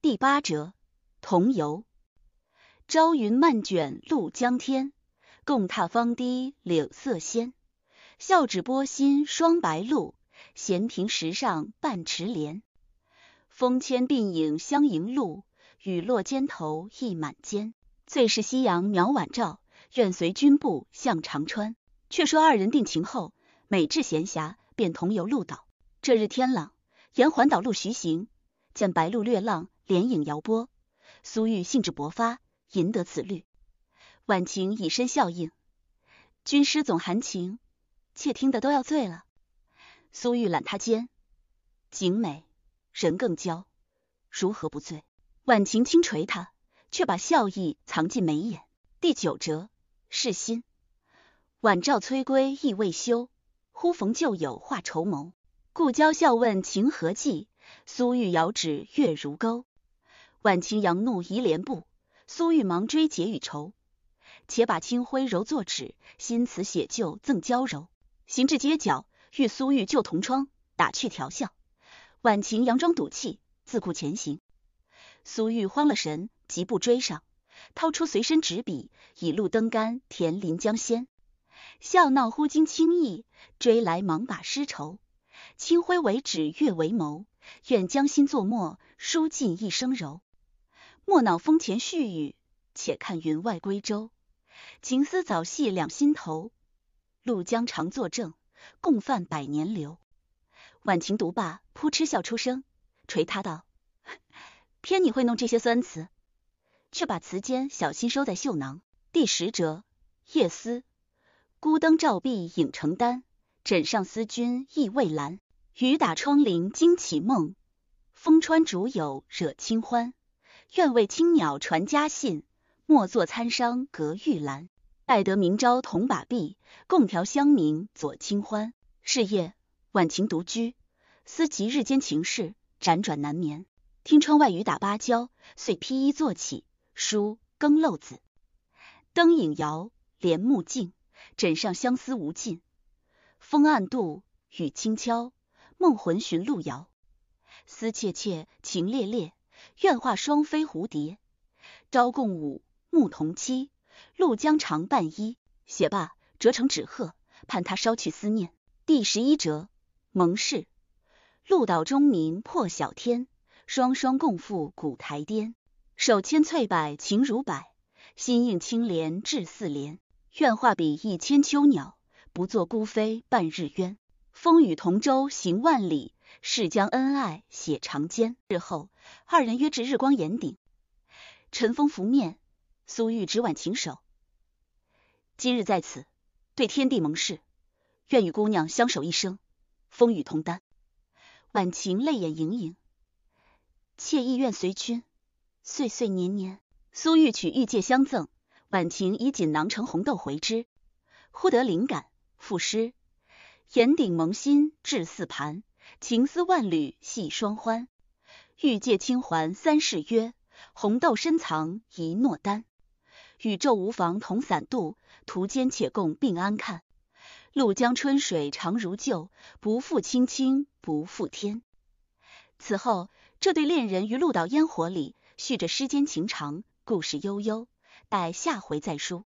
第8折，桐油。朝云漫卷露江天，共踏芳堤柳色鲜。笑指波心双白鹭，闲凭石上半池莲。风牵鬓影相迎路，雨落肩头意满肩。最是夕阳渺晚照，愿随君步向长川。却说二人定情后，每至闲暇，便同游鹭岛。这日天朗，沿环岛路徐行，见白鹭掠浪，连影摇波。苏玉兴致勃发，吟得此律。婉晴以身效应，军师总含情，妾听得都要醉了。苏玉揽他肩，景美，人更娇，如何不醉？婉晴轻捶他，却把笑意藏进眉眼。第9折，是心。晚照催归意未休，忽逢旧友话绸缪。故交笑问情何寄，苏玉遥指月如钩。婉晴扬怒移莲步，苏玉忙追结与愁。且把清辉揉作纸，新词写就赠娇柔。行至街角，遇苏玉旧同窗，打趣调笑。婉晴佯装赌气，自顾前行。苏玉慌了神，急步追上，掏出随身纸笔，以路登竿填临江仙。笑闹忽惊轻意，追来忙把诗愁。清辉为纸月为眸，愿将心作墨，书尽一生柔。莫恼风前絮语，且看云外归舟。情思早系两心头，陆江常作证，共泛百年流。婉晴读罢，扑哧笑出声，捶他道：偏你会弄这些酸词，却把词笺小心收在袖囊。第10折，夜思。孤灯照壁影成丹，枕上思君意未阑。雨打窗棂惊起梦，风穿竹牖惹清欢。愿为青鸟传家信，莫作参商隔玉兰。待得明朝同把臂，共调香茗佐清欢。是夜，婉晴独居，思及日间情事，辗转难眠。听窗外雨打芭蕉，遂披衣坐起，书更漏子。灯影摇，帘幕静，枕上相思无尽。风暗度，雨轻敲，梦魂寻路遥。思切切，情烈烈，愿化双飞蝴蝶。朝共舞，暮同期，陆江常伴衣。写罢，折成纸鹤，盼他捎去思念。第11折，蒙氏。鹭岛中民破晓天，双双共赴古台颠。手牵翠柏情如柏，心应青莲至4联。愿画笔一千秋鸟，不作孤飞半日鸳。风雨同舟行万里，誓将恩爱写长间。日后，二人约至日光岩顶。晨风拂面，苏玉执婉晴手，今日在此，对天地盟誓，愿与姑娘相守一生，风雨同担。婉晴泪眼盈盈，妾亦愿随君，岁岁年年。苏玉取玉戒相赠，婉晴以锦囊成红豆回之。忽得灵感，赋诗：岩顶蒙心至4盘，情丝万缕系双欢。玉戒轻还3世约，红豆深藏一诺丹。宇宙无妨同伞度，途间且共并安看。陆江春水长如旧，不负青青不负天。此后，这对恋人于鹭岛烟火里续着诗间情长，故事悠悠，待下回再书。